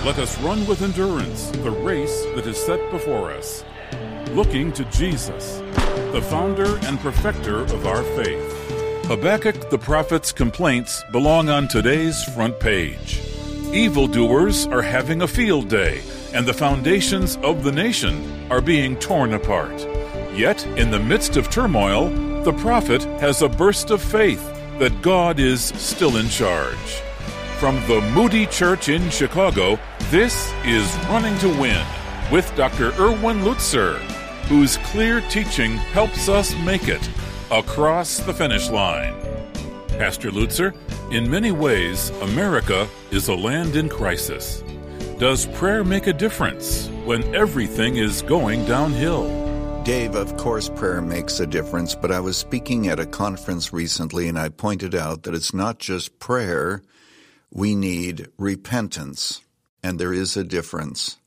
Let us run with endurance the race that is set before us, looking to Jesus, the founder and perfecter of our faith. Habakkuk the prophet's complaints belong on today's front page. Evildoers are having a field day, and the foundations of the nation are being torn apart. Yet, in the midst of turmoil, the prophet has a burst of faith that God is still in charge. From the Moody Church in Chicago, this is Running to Win with Dr. Erwin Lutzer, whose clear teaching helps us make it across the finish line. Pastor Lutzer, in many ways, America is a land in crisis. Does prayer make a difference when everything is going downhill? Dave, of course prayer makes a difference, but I was speaking at a conference recently and I pointed out that it's not just prayer. We need repentance, and there is a difference.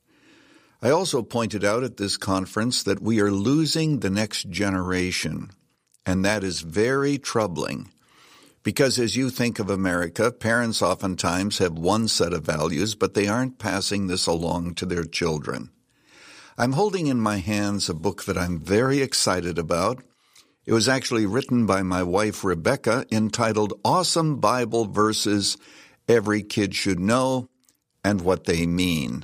I also pointed out at this conference that we are losing the next generation, and that is very troubling. Because as you think of America, parents oftentimes have one set of values, but they aren't passing this along to their children. I'm holding in my hands a book that I'm very excited about. It was actually written by my wife, Rebecca, entitled Awesome Bible Verses Every Kid Should Know and What They Mean.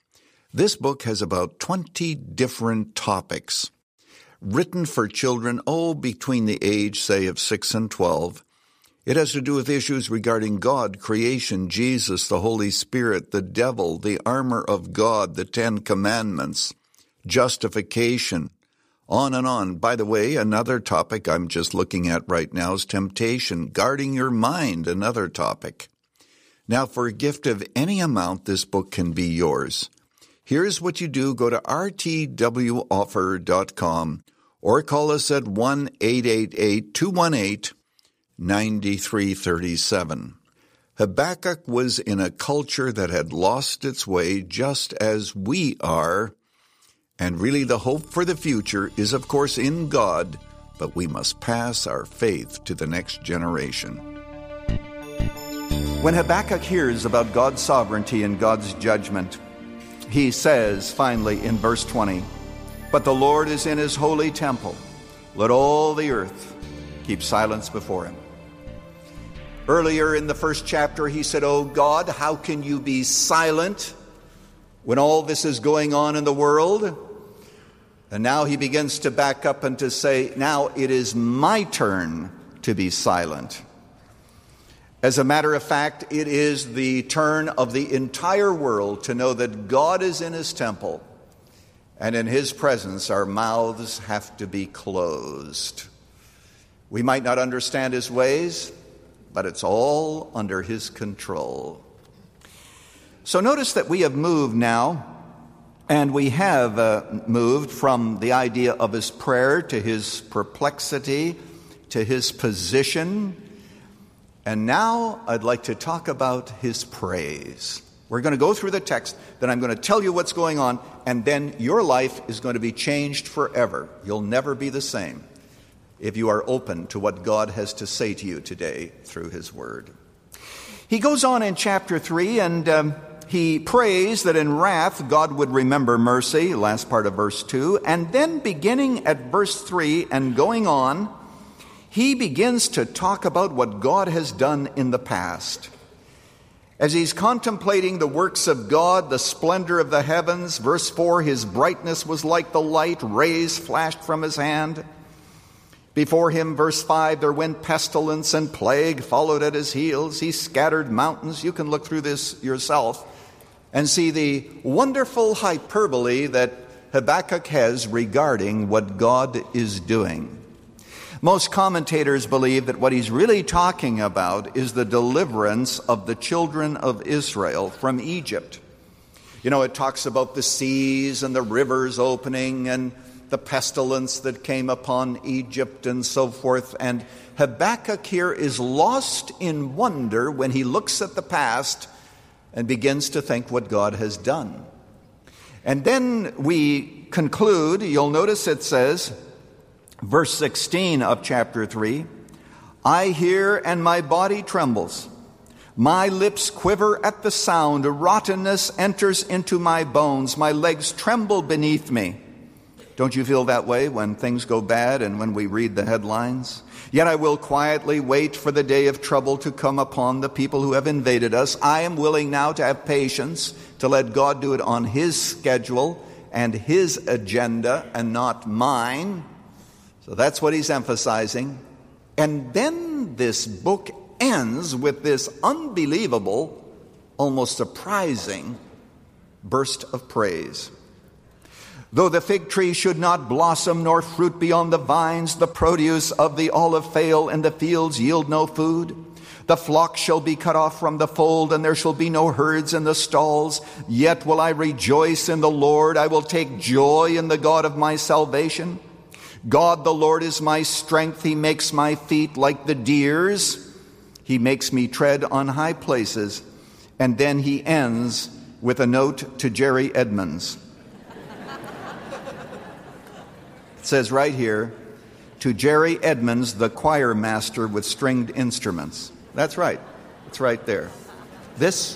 This book has about 20 different topics, written for children, between the age, say, of 6 and 12. It has to do with issues regarding God, creation, Jesus, the Holy Spirit, the devil, the armor of God, the 10 Commandments, justification, on and on. By the way, another topic I'm just looking at right now is temptation, guarding your mind, another topic. Now, for a gift of any amount, this book can be yours. Here's what you do. Go to rtwoffer.com or call us at 1-888-218-9337. Habakkuk was in a culture that had lost its way just as we are, and really the hope for the future is, of course, in God, but we must pass our faith to the next generation. When Habakkuk hears about God's sovereignty and God's judgment, he says, finally, in verse 20, "But the Lord is in his holy temple. Let all the earth keep silence before him." Earlier in the first chapter, he said, "Oh God, how can you be silent when all this is going on in the world?" And now he begins to back up and to say, "Now it is my turn to be silent." As a matter of fact, it is the turn of the entire world to know that God is in his temple, and in his presence our mouths have to be closed. We might not understand his ways, but it's all under his control. So notice that we have moved now, and we have moved from the idea of his prayer to his perplexity to his position. And now I'd like to talk about his praise. We're going to go through the text, then I'm going to tell you what's going on, and then your life is going to be changed forever. You'll never be the same if you are open to what God has to say to you today through his word. He goes on in chapter 3, and he prays that in wrath God would remember mercy, last part of verse 2, and then beginning at verse 3 and going on, he begins to talk about what God has done in the past. As he's contemplating the works of God, the splendor of the heavens, verse 4, his brightness was like the light, rays flashed from his hand. Before him, verse 5, there went pestilence and plague followed at his heels. He scattered mountains. You can look through this yourself and see the wonderful hyperbole that Habakkuk has regarding what God is doing. Most commentators believe that what he's really talking about is the deliverance of the children of Israel from Egypt. You know, it talks about the seas and the rivers opening and the pestilence that came upon Egypt and so forth. And Habakkuk here is lost in wonder when he looks at the past and begins to think what God has done. And then we conclude, you'll notice it says, verse 16 of chapter 3, "I hear and my body trembles. My lips quiver at the sound. Rottenness enters into my bones. My legs tremble beneath me. Don't you feel that way when things go bad and when we read the headlines? Yet I will quietly wait for the day of trouble to come upon the people who have invaded us. I am willing now to have patience, to let God do it on His schedule and His agenda and not mine. So that's what he's emphasizing. And then this book ends with this unbelievable, almost surprising burst of praise. Though the fig tree should not blossom, nor fruit be on the vines, the produce of the olive fail, and the fields yield no food, the flock shall be cut off from the fold, and there shall be no herds in the stalls. Yet will I rejoice in the Lord. I will take joy in the God of my salvation. God the Lord is my strength. He makes my feet like the deer's. He makes me tread on high places. And then he ends with a note to Jerry Edmonds. It says right here, to Jerry Edmonds, the choir master with stringed instruments. That's right. It's right there. This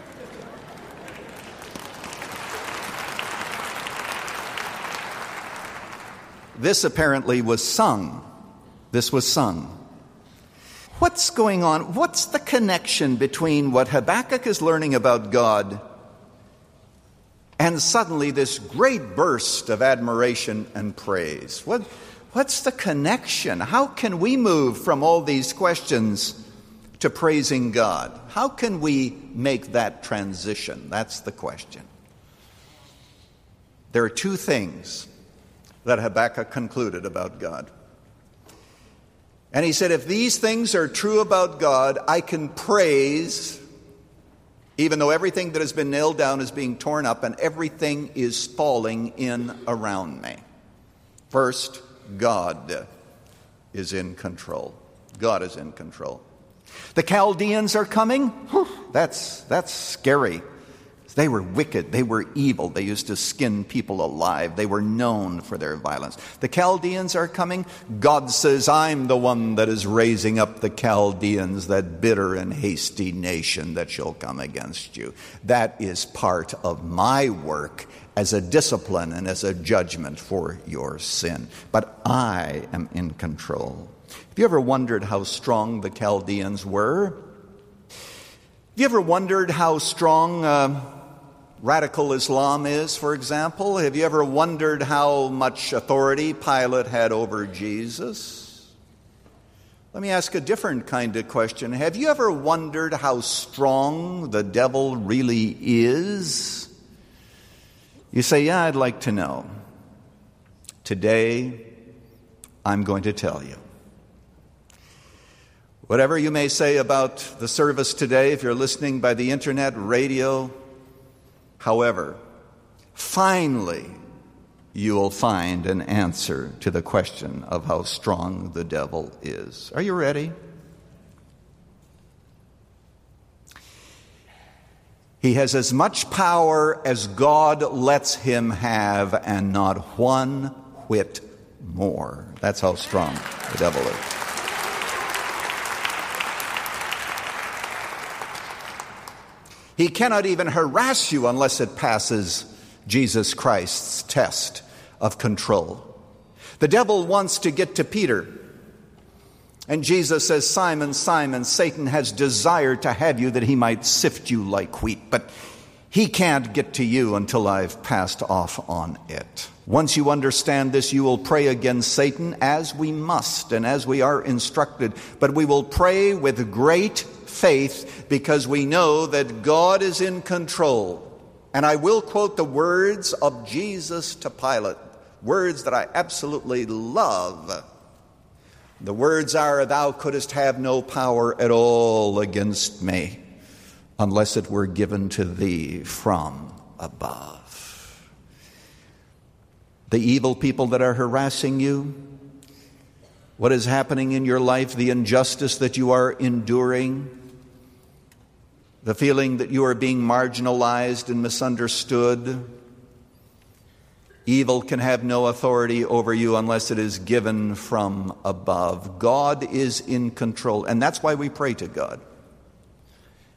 apparently was sung. This was sung. What's going on? What's the connection between what Habakkuk is learning about God and suddenly this great burst of admiration and praise? What's the connection? How can we move from all these questions to praising God? How can we make that transition? That's the question. There are two things that Habakkuk concluded about God. And he said, if these things are true about God, I can praise, even though everything that has been nailed down is being torn up and everything is falling in around me. First, God is in control. God is in control. The Chaldeans are coming. That's scary. They were wicked. They were evil. They used to skin people alive. They were known for their violence. The Chaldeans are coming. God says, I'm the one that is raising up the Chaldeans, that bitter and hasty nation that shall come against you. That is part of my work as a discipline and as a judgment for your sin. But I am in control. Have you ever wondered how strong the Chaldeans were? Have you ever wondered how strong radical Islam is, for example? Have you ever wondered how much authority Pilate had over Jesus? Let me ask a different kind of question. Have you ever wondered how strong the devil really is? You say, yeah, I'd like to know. Today, I'm going to tell you. Whatever you may say about the service today, if you're listening by the internet, radio, however, finally you will find an answer to the question of how strong the devil is. Are you ready? He has as much power as God lets him have, and not one whit more. That's how strong the devil is. He cannot even harass you unless it passes Jesus Christ's test of control. The devil wants to get to Peter. And Jesus says, Simon, Simon, Satan has desired to have you that he might sift you like wheat. But he can't get to you until I've passed off on it. Once you understand this, you will pray against Satan as we must and as we are instructed. But we will pray with great faith because we know that God is in control. And I will quote the words of Jesus to Pilate, words that I absolutely love. The words are, thou couldst have no power at all against me unless it were given to thee from above. The evil people that are harassing you, what is happening in your life, the injustice that you are enduring, the feeling that you are being marginalized and misunderstood. Evil can have no authority over you unless it is given from above. God is in control, and that's why we pray to God.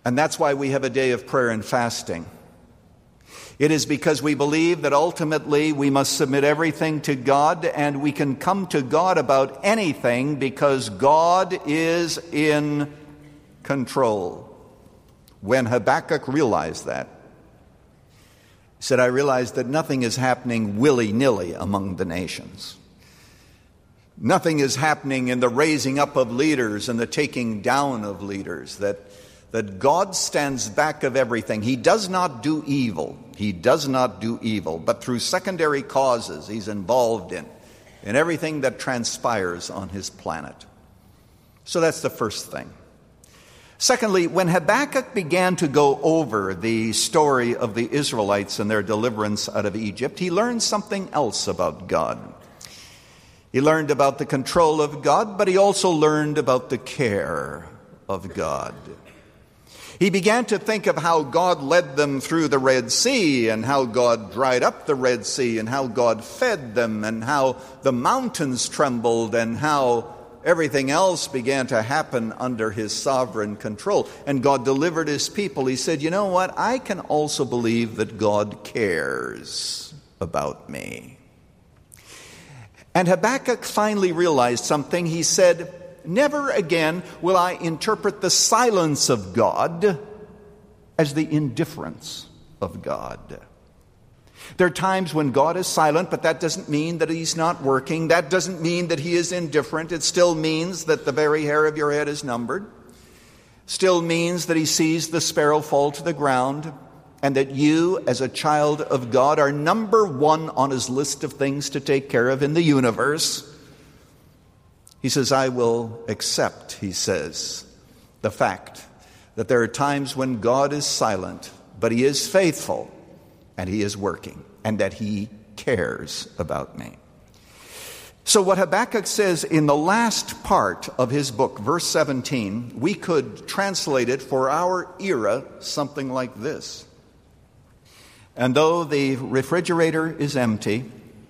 And that's why we have a day of prayer and fasting. It is because we believe that ultimately we must submit everything to God, and we can come to God about anything because God is in control. When Habakkuk realized that, he said, I realized that nothing is happening willy-nilly among the nations. Nothing is happening in the raising up of leaders and the taking down of leaders, that God stands back of everything. He does not do evil. He does not do evil, but through secondary causes he's involved in everything that transpires on his planet. So that's the first thing. Secondly, when Habakkuk began to go over the story of the Israelites and their deliverance out of Egypt, he learned something else about God. He learned about the control of God, but he also learned about the care of God. He began to think of how God led them through the Red Sea, and how God dried up the Red Sea, and how God fed them, and how the mountains trembled, and how everything else began to happen under his sovereign control. And God delivered his people. He said, you know what? I can also believe that God cares about me. And Habakkuk finally realized something. He said, never again will I interpret the silence of God as the indifference of God. There are times when God is silent, but that doesn't mean that he's not working. That doesn't mean that he is indifferent. It still means that the very hair of your head is numbered. Still means that he sees the sparrow fall to the ground, and that you, as a child of God, are number one on his list of things to take care of in the universe. He says, I will accept, he says, the fact that there are times when God is silent, but he is faithful, and he is working, and that he cares about me. So what Habakkuk says in the last part of his book, verse 17, we could translate it for our era something like this. And though the refrigerator is empty,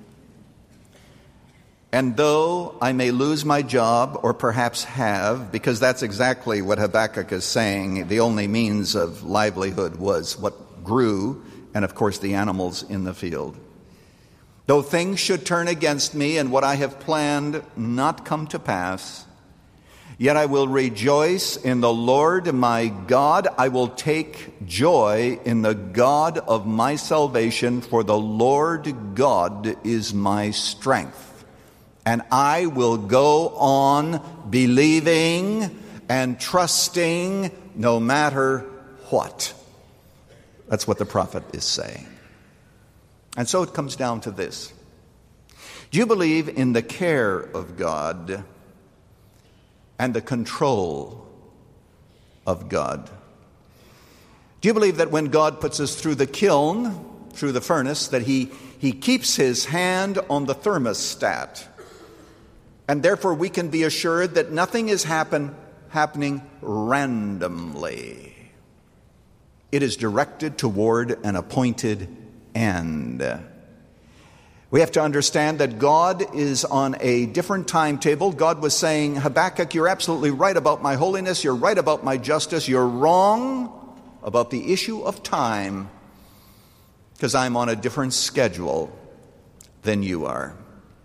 and though I may lose my job, or perhaps have, because that's exactly what Habakkuk is saying, the only means of livelihood was what grew, and of course the animals in the field. Though things should turn against me and what I have planned not come to pass, yet I will rejoice in the Lord my God. I will take joy in the God of my salvation, for the Lord God is my strength. And I will go on believing and trusting no matter what. That's what the prophet is saying. And so it comes down to this. Do you believe in the care of God and the control of God? Do you believe that when God puts us through the kiln, through the furnace, that he keeps his hand on the thermostat, and therefore we can be assured that nothing is happening randomly? It is directed toward an appointed end. We have to understand that God is on a different timetable. God was saying, Habakkuk, you're absolutely right about my holiness. You're right about my justice. You're wrong about the issue of time, because I'm on a different schedule than you are.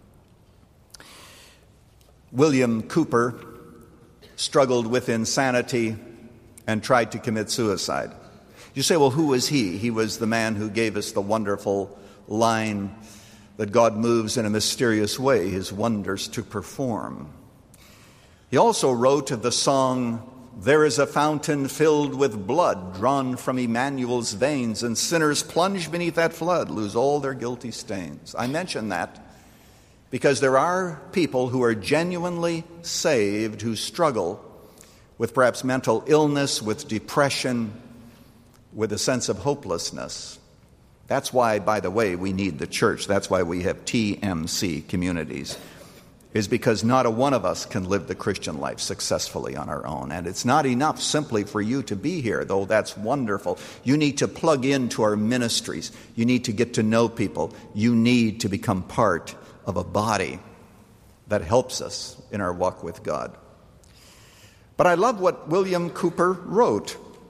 William Cooper struggled with insanity and tried to commit suicide. You say, well, who was he? He was the man who gave us the wonderful line that God moves in a mysterious way, his wonders to perform. He also wrote the song, there is a fountain filled with blood drawn from Emmanuel's veins, and sinners plunge beneath that flood, lose all their guilty stains. I mention that because there are people who are genuinely saved who struggle with perhaps mental illness, with depression, with a sense of hopelessness. That's why, by the way, we need the church. That's why we have TMC communities, is because not a one of us can live the Christian life successfully on our own. And it's not enough simply for you to be here, though that's wonderful. You need to plug into our ministries. You need to get to know people. You need to become part of a body that helps us in our walk with God. But I love what William Cooper wrote.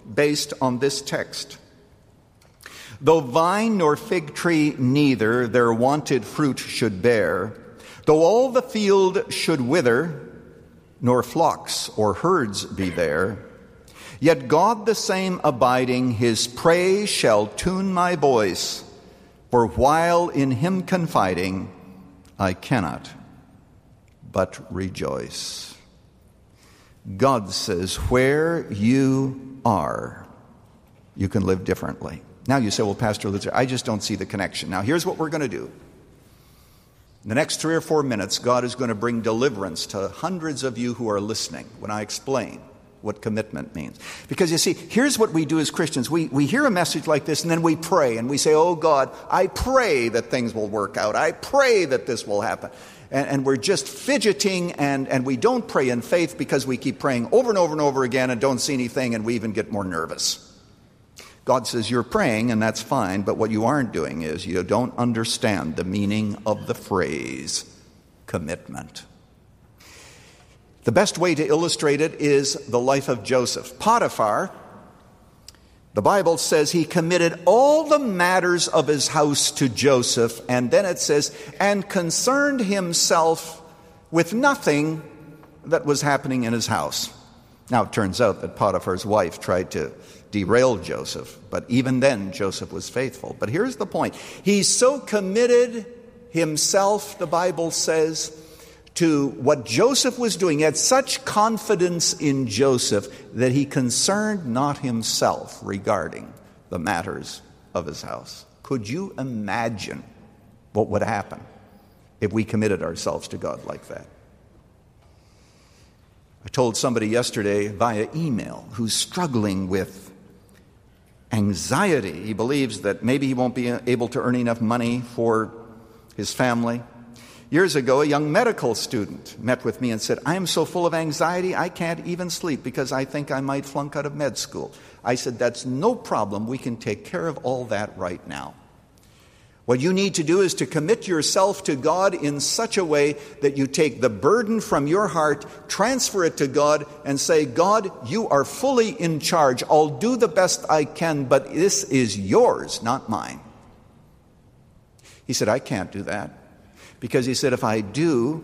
based on this text. Though vine nor fig tree neither their wonted fruit should bear, though all the field should wither, nor flocks or herds be there, yet God the same abiding, his praise shall tune my voice, for while in him confiding, I cannot but rejoice. God says, where you are, you can live differently. Now you say, well, Pastor Lutzer, I just don't see the connection. Now here's what we're going to do. In the next 3 or 4 minutes, God is going to bring deliverance to hundreds of you who are listening when I explain what commitment means. Because you see, here's what we do as Christians. We hear a message like this and then we pray and we say, oh God, I pray that things will work out. I pray that this will happen. And we're just fidgeting and we don't pray in faith because we keep praying over and over and over again and don't see anything, and we even get more nervous. God says you're praying, and that's fine, but what you aren't doing is you don't understand the meaning of the phrase commitment. The best way to illustrate it is the life of Joseph. Potiphar, the Bible says he committed all the matters of his house to Joseph, and then it says, and concerned himself with nothing that was happening in his house. Now it turns out that Potiphar's wife tried to derail Joseph, but even then Joseph was faithful. But here's the point. He so committed himself, the Bible says, to what Joseph was doing. He had such confidence in Joseph that he concerned not himself regarding the matters of his house. Could you imagine what would happen if we committed ourselves to God like that? I told somebody yesterday via email who's struggling with anxiety. He believes that maybe he won't be able to earn enough money for his family. Years ago, a young medical student met with me and said, I am so full of anxiety, I can't even sleep because I think I might flunk out of med school. I said, that's no problem. We can take care of all that right now. What you need to do is to commit yourself to God in such a way that you take the burden from your heart, transfer it to God, and say, God, you are fully in charge. I'll do the best I can, but this is yours, not mine. He said, I can't do that. Because he said, if I do,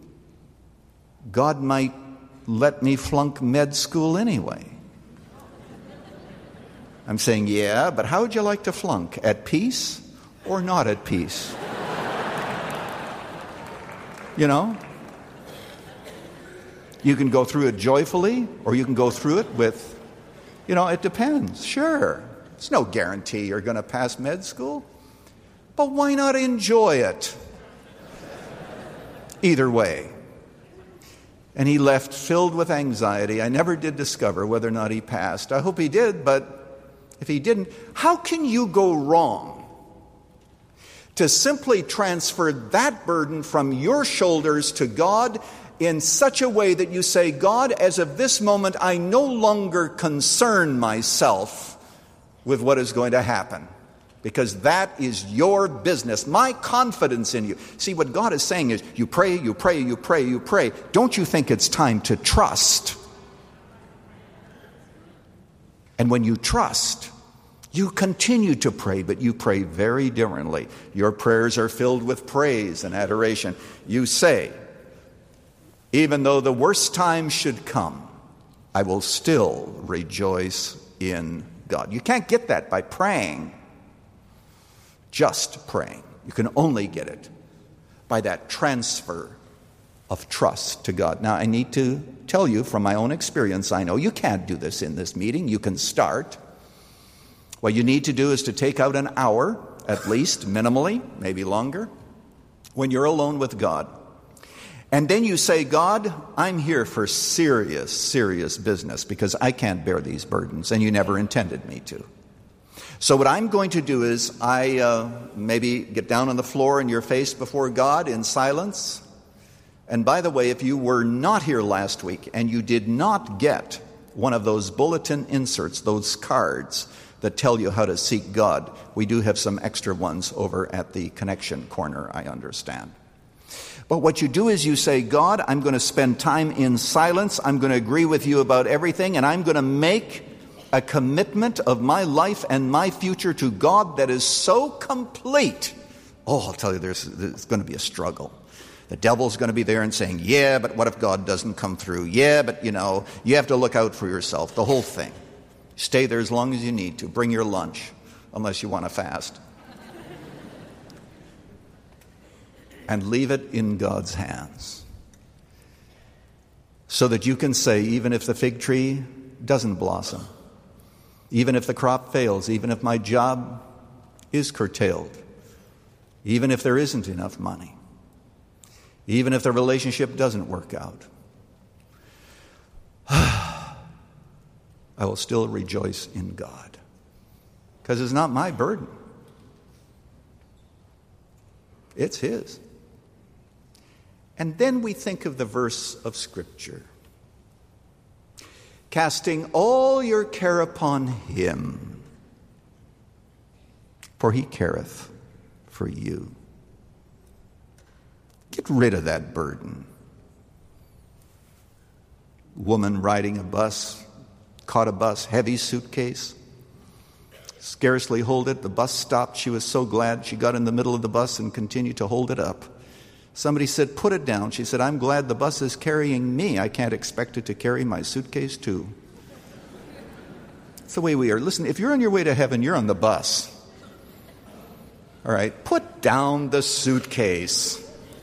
God might let me flunk med school anyway. I'm saying, yeah, but how would you like to flunk? At peace or not at peace? You know? You can go through it joyfully, or you can go through it with, it depends. Sure. It's no guarantee you're going to pass med school. But why not enjoy it? Either way. And he left filled with anxiety. I never did discover whether or not he passed. I hope he did, but if he didn't, how can you go wrong to simply transfer that burden from your shoulders to God in such a way that you say, God, as of this moment, I no longer concern myself with what is going to happen. Because that is your business. My confidence in you. See, what God is saying is, you pray, you pray, you pray, you pray. Don't you think it's time to trust? And when you trust, you continue to pray, but you pray very differently. Your prayers are filled with praise and adoration. You say, even though the worst time should come, I will still rejoice in God. You can't get that by praying. Just praying. You can only get it by that transfer of trust to God. Now, I need to tell you from my own experience, I know you can't do this in this meeting. You can start. What you need to do is to take out an hour, at least, minimally, maybe longer, when you're alone with God. And then you say, God, I'm here for serious, serious business because I can't bear these burdens, and you never intended me to. So what I'm going to do is I maybe get down on the floor in your face before God in silence. And by the way, if you were not here last week and you did not get one of those bulletin inserts, those cards that tell you how to seek God, we do have some extra ones over at the connection corner, I understand. But what you do is you say, God, I'm going to spend time in silence. I'm going to agree with you about everything, and I'm going to make a commitment of my life and my future to God that is so complete. Oh, I'll tell you, there's going to be a struggle. The devil's going to be there and saying, yeah, but what if God doesn't come through? Yeah, but you have to look out for yourself. The whole thing. Stay there as long as you need to. Bring your lunch, unless you want to fast. And leave it in God's hands. So that you can say, even if the fig tree doesn't blossom, even if the crop fails, even if my job is curtailed, even if there isn't enough money, even if the relationship doesn't work out, I will still rejoice in God. Because it's not my burden. It's His. And then we think of the verse of Scripture. Casting all your care upon Him, for He careth for you. Get rid of that burden. Woman riding a bus, caught a bus, heavy suitcase, scarcely hold it. The bus stopped. She was so glad she got in the middle of the bus and continued to hold it up. Somebody said, put it down. She said, I'm glad the bus is carrying me. I can't expect it to carry my suitcase too. It's the way we are. Listen, if you're on your way to heaven, you're on the bus. All right, put down the suitcase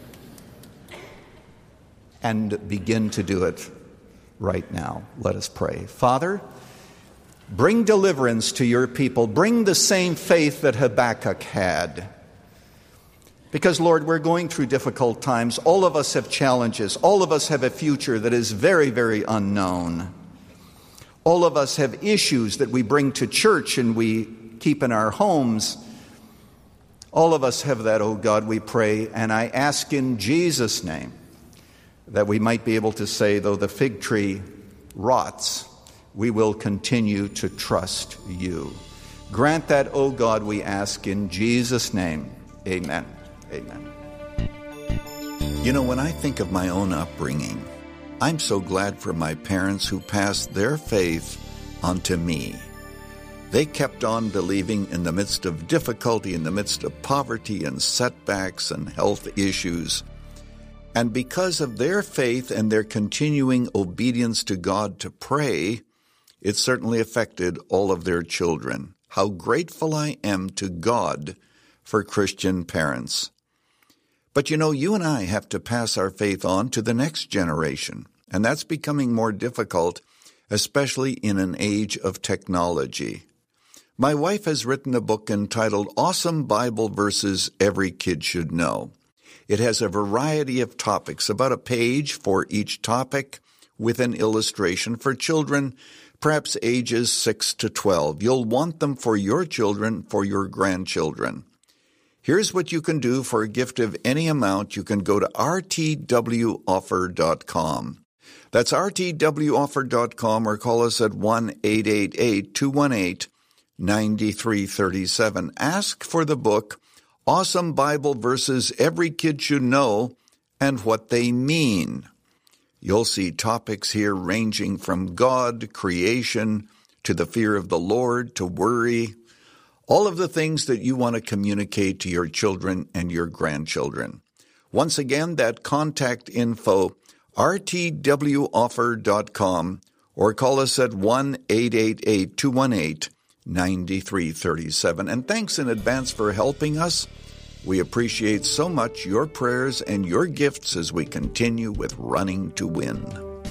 and begin to do it right now. Let us pray. Father, bring deliverance to your people. Bring the same faith that Habakkuk had. Because, Lord, we're going through difficult times. All of us have challenges. All of us have a future that is very, very unknown. All of us have issues that we bring to church and we keep in our homes. All of us have that, oh God, we pray. And I ask in Jesus' name that we might be able to say, though the fig tree rots, we will continue to trust you. Grant that, oh God, we ask in Jesus' name. Amen. Amen. When I think of my own upbringing, I'm so glad for my parents who passed their faith onto me. They kept on believing in the midst of difficulty, in the midst of poverty and setbacks and health issues. And because of their faith and their continuing obedience to God to pray, it certainly affected all of their children. How grateful I am to God for Christian parents. But you and I have to pass our faith on to the next generation, and that's becoming more difficult, especially in an age of technology. My wife has written a book entitled Awesome Bible Verses Every Kid Should Know. It has a variety of topics, about a page for each topic, with an illustration for children, perhaps ages 6 to 12. You'll want them for your children, for your grandchildren. Here's what you can do for a gift of any amount. You can go to rtwoffer.com. That's rtwoffer.com, or call us at 1-888-218-9337. Ask for the book, Awesome Bible Verses Every Kid Should Know, and what they mean. You'll see topics here ranging from God, creation, to the fear of the Lord, to worry, all of the things that you want to communicate to your children and your grandchildren. Once again, that contact info, rtwoffer.com, or call us at 1-888-218-9337. And thanks in advance for helping us. We appreciate so much your prayers and your gifts as we continue with Running to Win.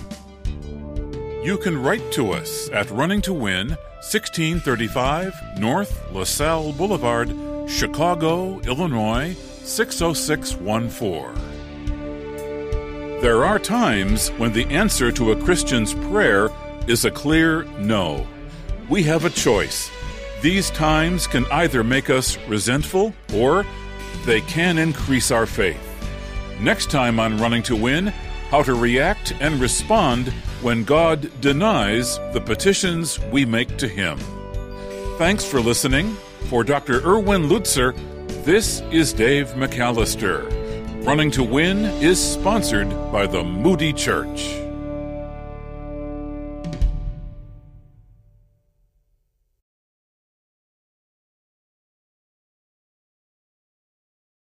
You can write to us at Running to Win, 1635 North LaSalle Boulevard, Chicago, Illinois, 60614. There are times when the answer to a Christian's prayer is a clear no. We have a choice. These times can either make us resentful or they can increase our faith. Next time on Running to Win, how to react and respond when God denies the petitions we make to Him. Thanks for listening. For Dr. Erwin Lutzer, this is Dave McAllister. Running to Win is sponsored by the Moody Church.